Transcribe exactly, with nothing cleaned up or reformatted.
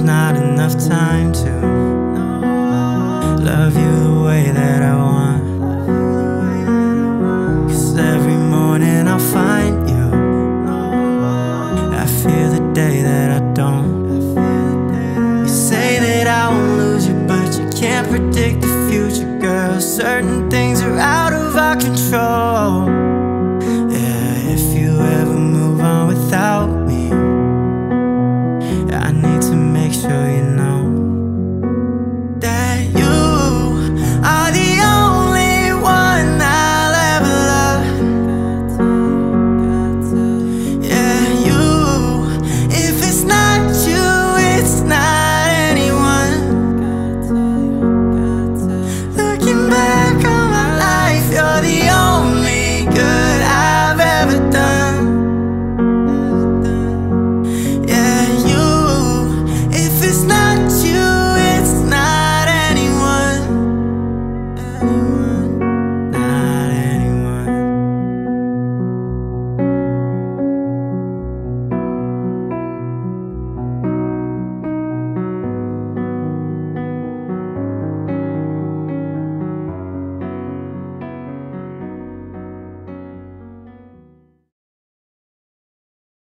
there's not enough time to love you the way that I want. 'Cause every morning I'll find you, I fear the day that I don't. You say that I won't lose you, but you can't predict the future, girl. Certain things are out of our control. Yeah, if you ever move on without me, I